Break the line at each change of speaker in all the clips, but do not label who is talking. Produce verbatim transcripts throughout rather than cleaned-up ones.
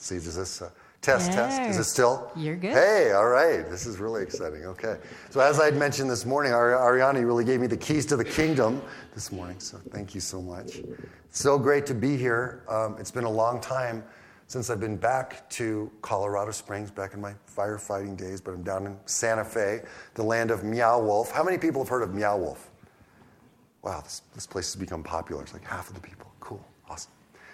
see, does this uh, test,
There.
test? Is it still?
You're good.
Hey, all right. This is really exciting. Okay. So as I'd mentioned this morning, Ari- Ariana really gave me the keys to the kingdom this morning. So thank you so much. So great to be here. Um, it's been a long time since I've been back to Colorado Springs, back in my firefighting days, but I'm down in Santa Fe, the land of Meow Wolf. How many people have heard of Meow Wolf? Wow, this, this place has become popular. It's like half of the people. Cool. Awesome.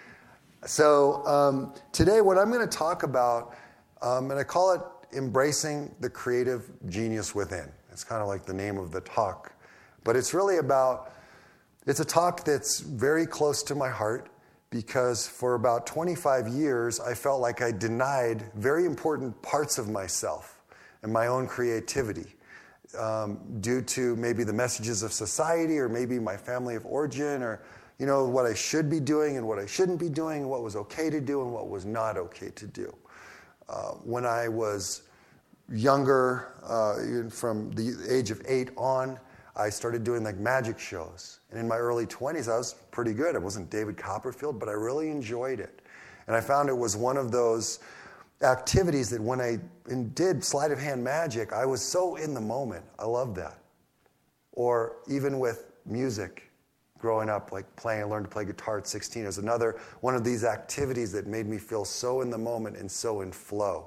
So um, today what I'm going to talk about, um, and I call it Embracing the Creative Genius Within. It's kind of like the name of the talk. But it's really about, it's a talk that's very close to my heart, because for about twenty-five years, I felt like I denied very important parts of myself and my own creativity um, due to maybe the messages of society, or maybe my family of origin, or you know what I should be doing and what I shouldn't be doing, what was okay to do and what was not okay to do. Uh, when I was younger, uh, from the age of eight on, I started doing like magic shows. And in my early twenties, I was pretty good. I wasn't David Copperfield, but I really enjoyed it. And I found it was one of those activities that when I did sleight of hand magic, I was so in the moment. I loved that. Or even with music, growing up, like playing, I learned to play guitar at sixteen. It was another one of these activities that made me feel so in the moment and so in flow.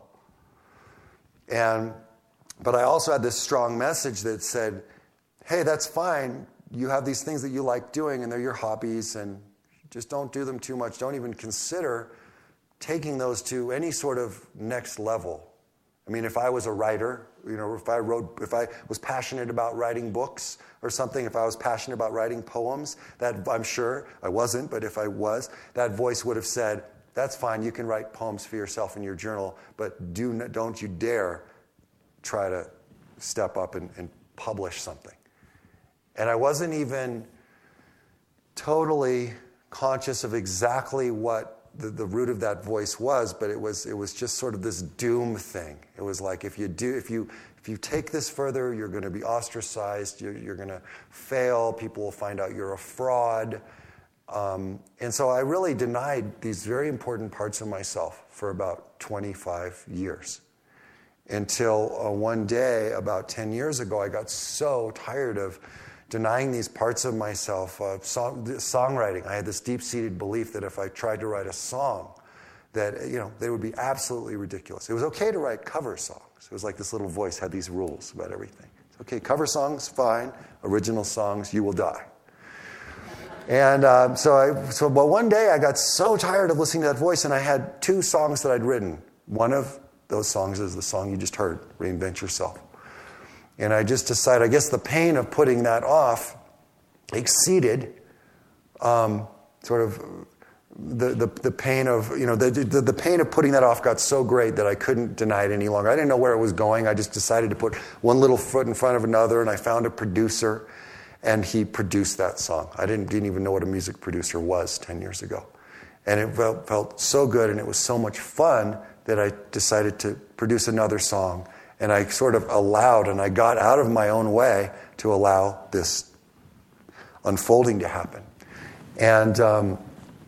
And, but I also had this strong message that said, hey, that's fine. You have these things that you like doing, and they're your hobbies, and just don't do them too much. Don't even consider taking those to any sort of next level. I mean, if I was a writer, you know, if I wrote, if I was passionate about writing books or something, if I was passionate about writing poems, that I'm sure I wasn't, but if I was, that voice would have said, that's fine, you can write poems for yourself in your journal, but do not, don't you dare try to step up and, and publish something. And I wasn't even totally conscious of exactly what the, the root of that voice was, but it was it was just sort of this doom thing. It was like, if you do, if you if you take this further, you're going to be ostracized. You're, you're going to fail. People will find out you're a fraud. Um, and so I really denied these very important parts of myself for about twenty-five years. Until uh, one day, about ten years ago, I got so tired of denying these parts of myself. Uh, song, songwriting, I had this deep-seated belief that if I tried to write a song, that, you know, they would be absolutely ridiculous. It was okay to write cover songs. It was like this little voice had these rules about everything. It's okay, cover songs, fine. Original songs, you will die. And um, so, I, so, but one day I got so tired of listening to that voice, and I had two songs that I'd written. One of those songs is the song you just heard, Reinvent Yourself. And I just decided, I guess the pain of putting that off exceeded um, sort of the, the the pain of, you know, the, the the pain of putting that off got so great that I couldn't deny it any longer. I didn't know where it was going. I just decided to put one little foot in front of another, and I found a producer, and he produced that song. I didn't, didn't even know what a music producer was ten years ago. And it felt, felt so good, and it was so much fun that I decided to produce another song. And I sort of allowed, and I got out of my own way to allow this unfolding to happen. And um,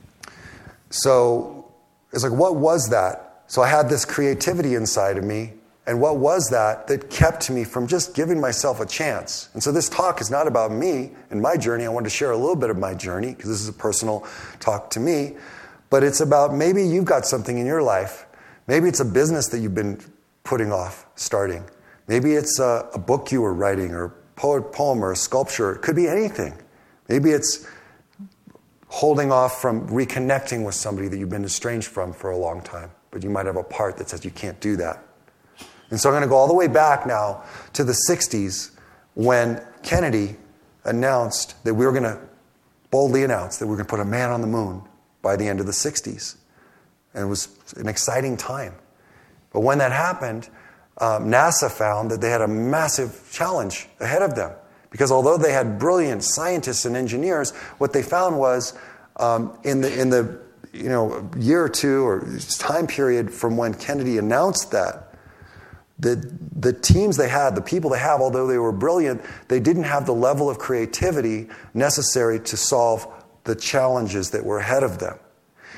so it's like, what was that? So I had this creativity inside of me, and what was that that kept me from just giving myself a chance? And so this talk is not about me and my journey. I wanted to share a little bit of my journey, because this is a personal talk to me. But it's about, maybe you've got something in your life. Maybe it's a business that you've been putting off starting. Maybe it's a, a book you were writing, or a poem, or a sculpture. It could be anything. Maybe it's holding off from reconnecting with somebody that you've been estranged from for a long time, but you might have a part that says you can't do that. And so I'm going to go all the way back now to the sixties, when Kennedy announced that we were going to, boldly announce that we were going to put a man on the moon by the end of the sixties. And it was an exciting time. But when that happened, um, NASA found that they had a massive challenge ahead of them. Because although they had brilliant scientists and engineers, what they found was um, in the in the you know year or two or time period from when Kennedy announced that, the the teams they had, the people they have, although they were brilliant, they didn't have the level of creativity necessary to solve the challenges that were ahead of them.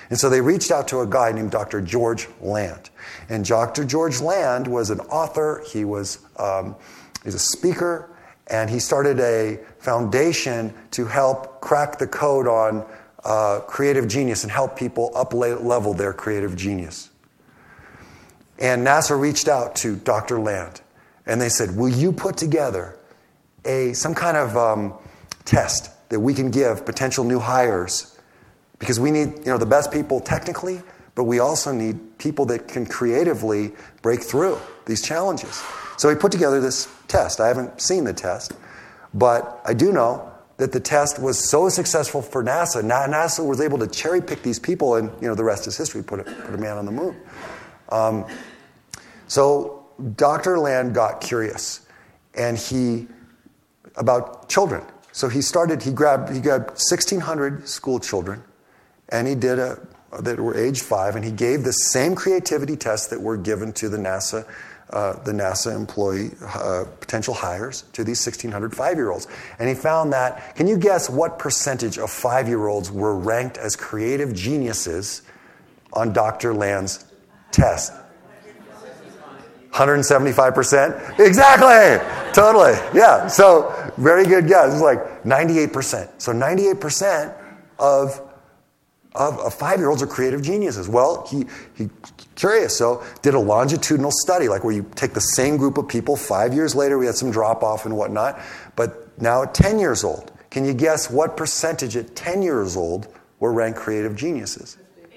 And so they reached out to a guy named Doctor George Land. And Doctor George Land was an author. He was um, he's a speaker. And he started a foundation to help crack the code on uh, creative genius and help people up-level their creative genius. And NASA reached out to Doctor Land. And they said, will you put together a some kind of um, test that we can give potential new hires? Because we need, you know, the best people technically, but we also need people that can creatively break through these challenges. So he put together this test. I haven't seen the test, but I do know that the test was so successful for NASA. NASA was able to cherry pick these people, and you know the rest is history. Put a, put a man on the moon. Um, so Doctor Land got curious, and he about children. So he started. He grabbed. He grabbed sixteen hundred school children, and he did a that were age five, and he gave the same creativity tests that were given to the NASA. Uh, the NASA employee uh, potential hires to these sixteen hundred five-year-olds. And he found that, can you guess what percentage of five-year-olds were ranked as creative geniuses on Doctor Land's test? one hundred seventy-five percent? Exactly! Totally. Yeah. So, very good guess. It's like ninety-eight percent. So ninety-eight percent of Of, of five-year-olds are creative geniuses. Well, he, he curious, so did a longitudinal study, like where you take the same group of people. Five years later, we had some drop-off and whatnot. But now at ten years old, can you guess what percentage at ten years old were ranked creative geniuses?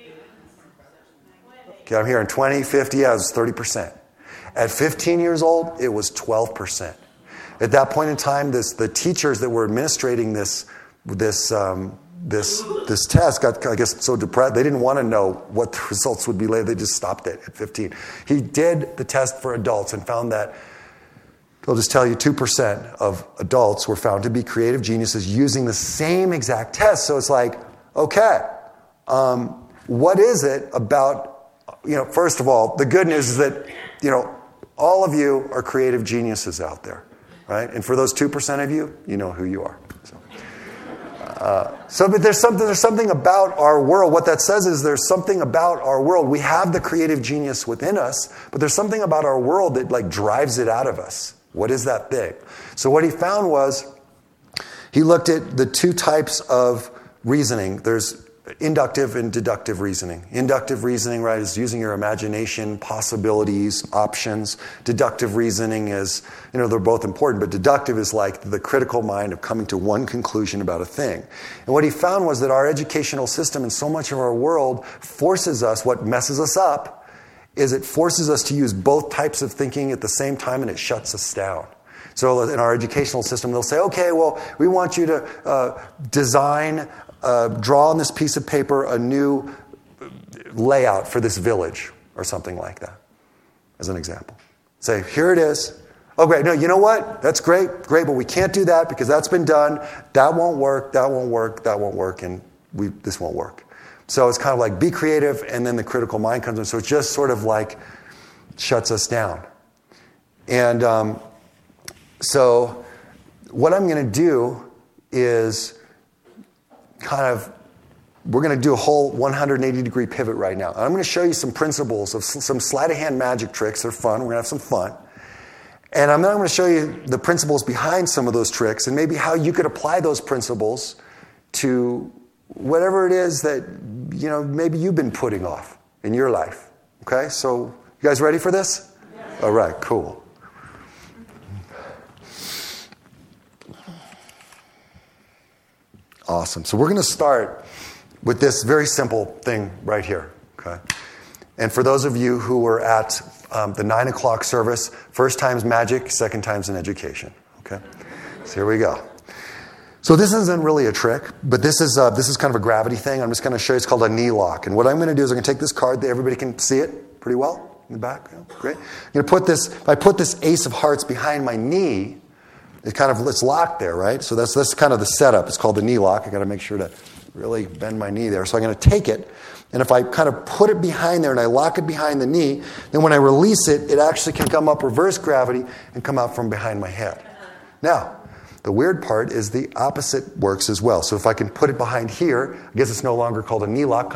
Okay, I'm hearing twenty, fifty, yeah, it was thirty percent. At fifteen years old, it was twelve percent. At that point in time, this, the teachers that were administrating this, this um, This this test got, I guess, so depressed. They didn't want to know what the results would be later. They just stopped it at fifteen. He did the test for adults and found that, they'll just tell you, two percent of adults were found to be creative geniuses using the same exact test. So it's like, okay, um, what is it about, you know, first of all, the good news is that, you know, all of you are creative geniuses out there, right? And for those two percent of you, you know who you are. So. Uh, so but there's something, there's something about our world. What that says is there's something about our world. We have the creative genius within us, but there's something about our world that like drives it out of us. What is that thing? So what he found was he looked at the two types of reasoning. There's inductive and deductive reasoning. Inductive reasoning, right, is using your imagination, possibilities, options. Deductive reasoning is, you know, they're both important, but deductive is like the critical mind of coming to one conclusion about a thing. And what he found was that our educational system and so much of our world forces us, what messes us up, is it forces us to use both types of thinking at the same time, and it shuts us down. So in our educational system, they'll say, okay, well, we want you to uh, design Uh, draw on this piece of paper a new layout for this village or something like that, as an example. Say, here it is. Oh, great. No, you know what? That's great, great, but we can't do that because that's been done. That won't work, that won't work, that won't work, and we this won't work. So it's kind of like be creative, and then the critical mind comes in. So it just sort of like shuts us down. And um, so what I'm going to do is kind of, we're going to do a whole one hundred eighty degree pivot right now. And I'm going to show you some principles of some sleight of hand magic tricks. They're fun. We're going to have some fun. And I'm then going to show you the principles behind some of those tricks and maybe how you could apply those principles to whatever it is that, you know, maybe you've been putting off in your life. Okay? So, you guys ready for this? Yes. All right, cool. Awesome. So we're going to start with this very simple thing right here. Okay. And for those of you who were at um, the nine o'clock service, first time's magic, second time's in education. Okay. So here we go. So this isn't really a trick, but this is uh, this is kind of a gravity thing. I'm just going to show you. It's called a knee lock. And what I'm going to do is I'm going to take this card that everybody can see it pretty well in the back. Yeah, great. I'm going to put this. If I put this ace of hearts behind my knee, it kind of, it's locked there, right? So that's that's kind of the setup. It's called the knee lock. I got to make sure to really bend my knee there. So I'm going to take it, and if I kind of put it behind there and I lock it behind the knee, then when I release it, it actually can come up reverse gravity and come out from behind my head. Now, the weird part is the opposite works as well. So if I can put it behind here, I guess it's no longer called a knee lock, kind of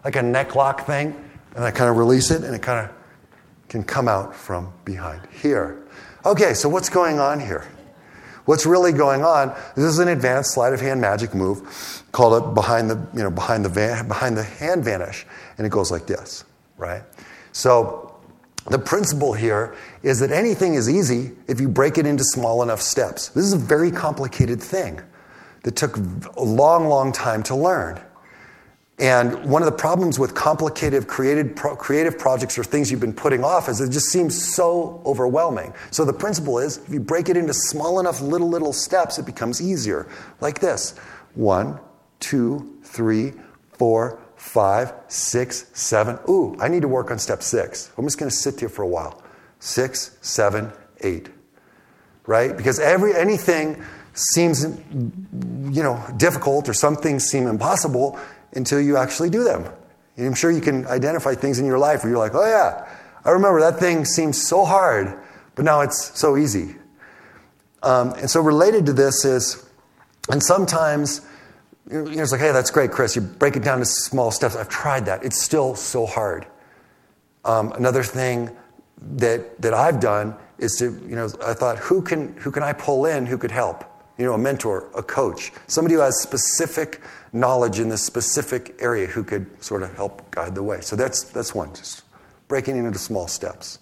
like a neck lock thing, and I kind of release it, and it kind of can come out from behind here. Okay, so what's going on here? What's really going on? This is an advanced sleight of hand magic move called it behind the you know behind the van, behind the hand vanish, and it goes like this, right? So the principle here is that anything is easy if you break it into small enough steps. This is a very complicated thing that took a long, long time to learn. And one of the problems with complicated creative, pro- creative projects or things you've been putting off is it just seems so overwhelming. So the principle is, if you break it into small enough little, little steps, it becomes easier. Like this. One, two, three, four, five, six, seven. Ooh, I need to work on step six. I'm just going to sit here for a while. Six, seven, eight. Right? Because every anything seems, you know, difficult, or some things seem impossible until you actually do them. And I'm sure you can identify things in your life where you're like, oh yeah, I remember that thing seems so hard, but now it's so easy. Um, and so related to this is, and sometimes, you know, it's like, hey, that's great, Chris. You break it down to small steps. I've tried that. It's still so hard. Um, another thing that that I've done is to, you know, I thought, who can who can I pull in who could help? You know, a mentor, a coach, somebody who has specific knowledge in this specific area who could sort of help guide the way. So that's that's one, just breaking it into small steps.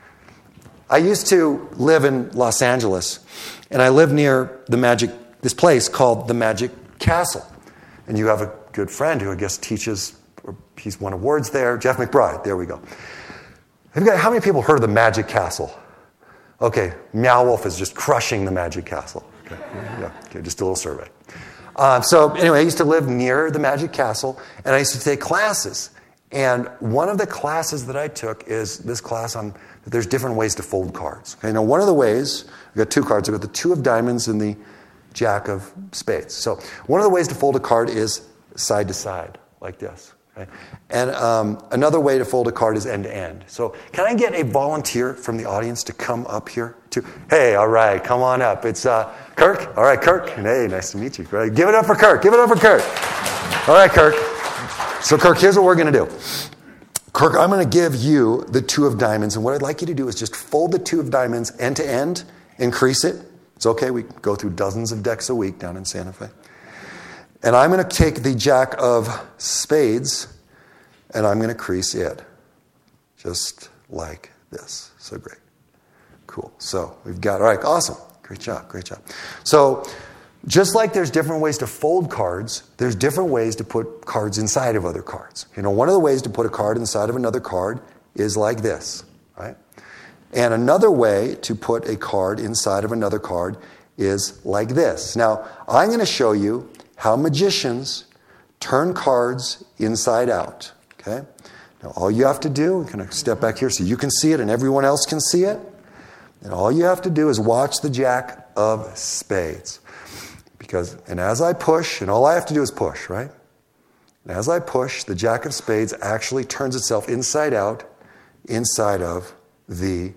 I used to live in Los Angeles, and I lived near the magic, this place called the Magic Castle. And you have a good friend who I guess teaches, or he's won awards there, Jeff McBride. There we go. Have you got, how many people heard of the Magic Castle? Okay, Meow Wolf is just crushing the Magic Castle. Okay, yeah, okay, just a little survey. Uh, so anyway, I used to live near the Magic Castle, and I used to take classes. And one of the classes that I took is this class on that there's different ways to fold cards. Okay, now one of the ways, we've got two cards. We've got the two of diamonds and the jack of spades. So one of the ways to fold a card is side to side, like this. Okay? And um, another way to fold a card is end to end. So can I get a volunteer from the audience to come up here? To Hey, all right, come on up. It's uh, Kirk. All right, Kirk. Hey, nice to meet you. Right, give it up for Kirk. Give it up for Kirk. All right, Kirk. So Kirk, here's what we're going to do. Kirk, I'm going to give you the two of diamonds, and what I'd like you to do is just fold the two of diamonds end to end, increase it. It's okay, we go through dozens of decks a week down in Santa Fe. And I'm going to take the jack of spades, and I'm going to crease it, just like this. So great. Cool. So we've got, all right, awesome. Great job, great job. So just like there's different ways to fold cards, there's different ways to put cards inside of other cards. You know, one of the ways to put a card inside of another card is like this, right? And another way to put a card inside of another card is like this. Now, I'm going to show you how magicians turn cards inside out, okay? Now, all you have to do, I'm going to step back here so you can see it and everyone else can see it. And all you have to do is watch the jack of spades. Because, and as I push, and all I have to do is push, right? And as I push, the jack of spades actually turns itself inside out, inside of the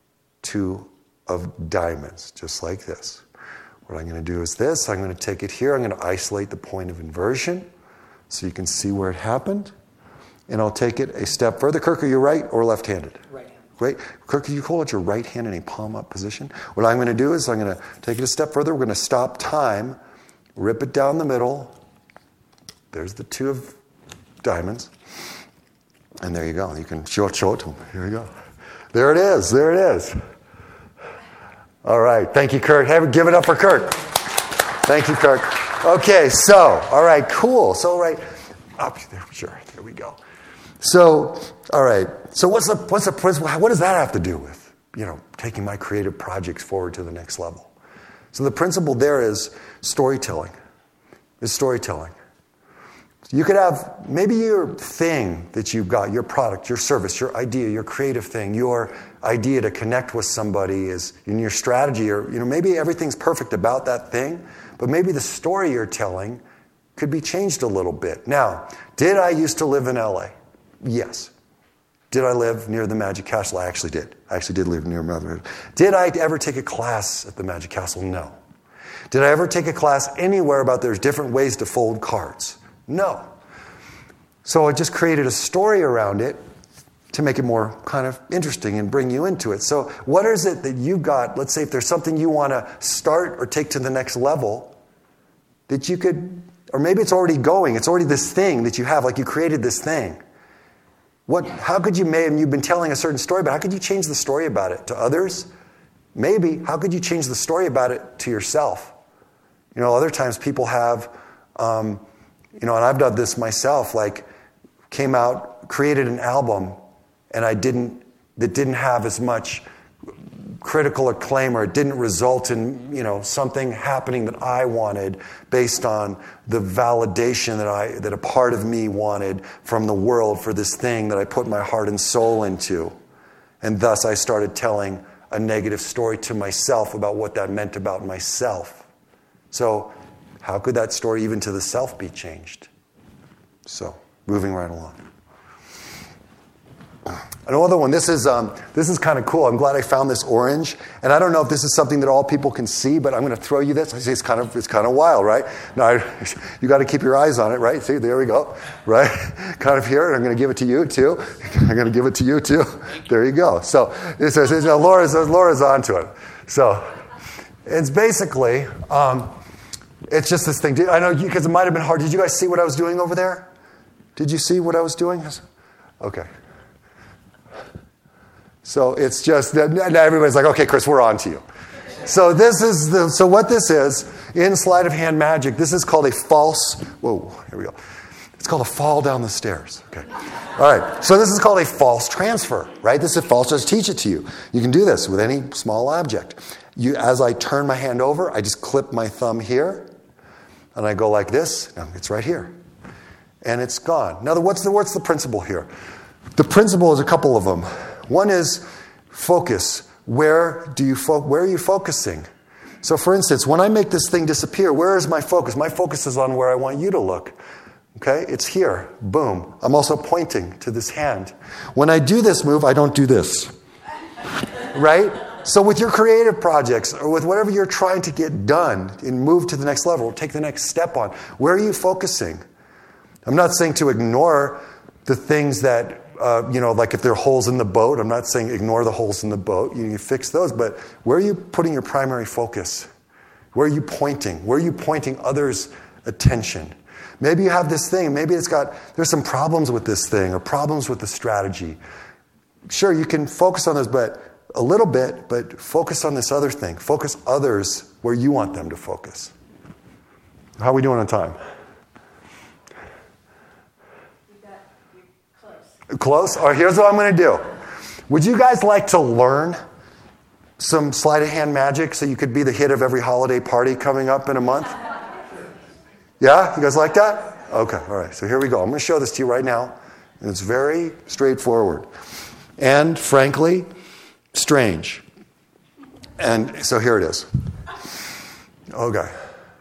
two of diamonds, just like this. What I'm going to do is this. I'm going to take it here. I'm going to isolate the point of inversion so you can see where it happened. And I'll take it a step further. Kirk, are you right or left-handed? Right-handed. Great. Kirk, can you hold out your right hand in a palm-up position? What I'm going to do is I'm going to take it a step further. We're going to stop time, rip it down the middle. There's the two of diamonds. And there you go. You can show it, show it to them. Here we go. There it is. There it is. All right. Thank you, Kurt. Have, give it up for Kurt. Thank you, Kurt. Okay. So, all right. Cool. So, all right. Up there. Sure. There we go. So, all right. So, what's the what's the principle? What does that have to do with, you know, taking my creative projects forward to the next level? So, the principle there is storytelling. Is storytelling. You could have maybe your thing that you've got, your product, your service, your idea, your creative thing, your idea to connect with somebody is in your strategy, or you know maybe everything's perfect about that thing, but maybe the story you're telling could be changed a little bit. Now, did I used to live in L A? Yes. Did I live near the Magic Castle? I actually did. I actually did live near Mother. Did I ever take a class at the Magic Castle? No. Did I ever take a class anywhere about there's different ways to fold cards? No. So I just created a story around it to make it more kind of interesting and bring you into it. So what is it that you've got, let's say if there's something you want to start or take to the next level, that you could, or maybe it's already going, it's already this thing that you have, like you created this thing. What, how could you, and you've been telling a certain story, but how could you change the story about it to others? Maybe, how could you change the story about it to yourself? You know, other times people have, um, you know, and I've done this myself, like came out, created an album, and I didn't, that didn't have as much critical acclaim, or it didn't result in, you know, something happening that I wanted based on the validation that I, that a part of me wanted from the world for this thing that I put my heart and soul into. And thus I started telling a negative story to myself about what that meant about myself. So how could that story even to the self be changed? So, moving right along. Another one, this is um, this is kind of cool. I'm glad I found this orange. And I don't know if this is something that all people can see, but I'm going to throw you this. I see it's kind of it's kind of wild, right? Now, I, you got to keep your eyes on it, right? See, there we go, right? Kind of here, and I'm going to give it to you, too. I'm going to give it to you, too. There you go. So, it says, you know, Laura's, Laura's onto it. So, it's basically, um, it's just this thing. I know, because it might have been hard. Did you guys see what I was doing over there? Did you see what I was doing? Okay. So it's just, now everybody's like, okay, Chris, we're on to you. So this is the, so what this is, in sleight of hand magic, this is called a false, whoa, here we go. It's called a fall down the stairs. Okay. All right. So this is called a false transfer, right? This is false. Just teach it to you. You can do this with any small object. You, as I turn my hand over, I just clip my thumb here, and I go like this. No, it's right here. And it's gone. Now, what's the, what's the principle here? The principle is a couple of them. One is focus. Where do you fo- where are you focusing? So for instance, when I make this thing disappear, where is my focus? My focus is on where I want you to look. Okay? It's here. Boom. I'm also pointing to this hand. When I do this move, I don't do this. Right? So with your creative projects or with whatever you're trying to get done and move to the next level, or take the next step on, where are you focusing? I'm not saying to ignore the things that Uh, you know, like if there are holes in the boat, I'm not saying ignore the holes in the boat. You, you fix those. But where are you putting your primary focus? Where are you pointing? Where are you pointing others' attention? Maybe you have this thing. Maybe it's got, there's some problems with this thing or problems with the strategy. Sure, you can focus on those, but a little bit, but focus on this other thing. Focus others where you want them to focus. How are we doing on time? Close? All right, here's what I'm going to do. Would you guys like to learn some sleight of hand magic so you could be the hit of every holiday party coming up in a month? Yeah? You guys like that? Okay, all right. So here we go. I'm going to show this to you right now. And it's very straightforward. And, frankly, strange. And so here it is. Okay.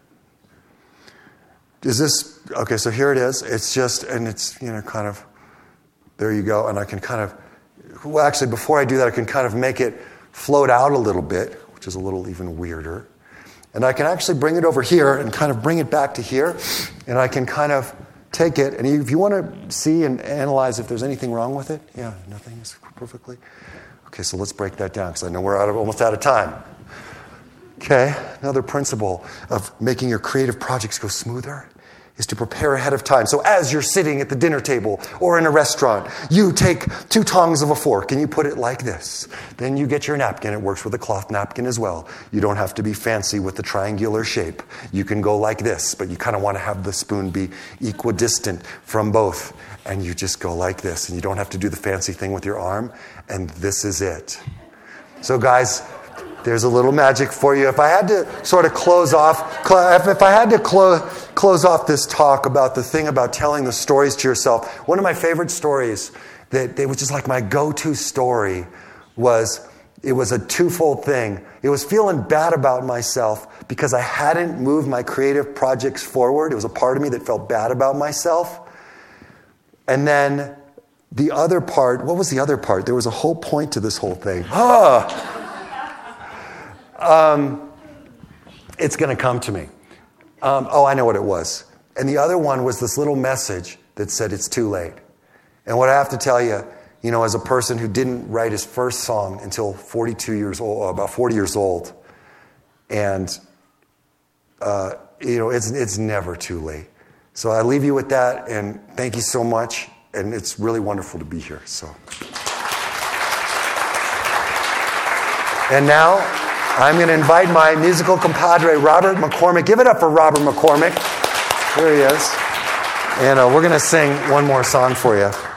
Is this... Okay, so here it is. It's just... And it's, you know, kind of... There you go. And I can kind of, well, actually, before I do that, I can kind of make it float out a little bit, which is a little even weirder. And I can actually bring it over here and kind of bring it back to here. And I can kind of take it. And if you want to see and analyze if there's anything wrong with it, yeah, nothing is perfectly. Okay, so let's break that down because I know we're out of, almost out of time. Okay, another principle of making your creative projects go smoother is to prepare ahead of time. So as you're sitting at the dinner table or in a restaurant, you take two tongs of a fork and you put it like this. Then you get your napkin. It works with a cloth napkin as well. You don't have to be fancy with the triangular shape. You can go like this, but you kind of want to have the spoon be equidistant from both. And you just go like this. And you don't have to do the fancy thing with your arm. And this is it. So guys, there's a little magic for you. If I had to sort of close off, if I had to close close off this talk about the thing about telling the stories to yourself, one of my favorite stories that it was just like my go-to story was, it was a twofold thing. It was feeling bad about myself because I hadn't moved my creative projects forward. It was a part of me that felt bad about myself. And then the other part, what was the other part? There was a whole point to this whole thing. Ah! Um, it's going to come to me. Um, oh, I know what it was. And the other one was this little message that said it's too late. And what I have to tell you, you know, as a person who didn't write his first song until forty-two years old, about forty years old, and, uh, you know, it's, it's never too late. So I leave you with that, and thank you so much, and it's really wonderful to be here. So, and now I'm going to invite my musical compadre, Robert McCormick. Give it up for Robert McCormick. There he is. And uh, we're going to sing one more song for you.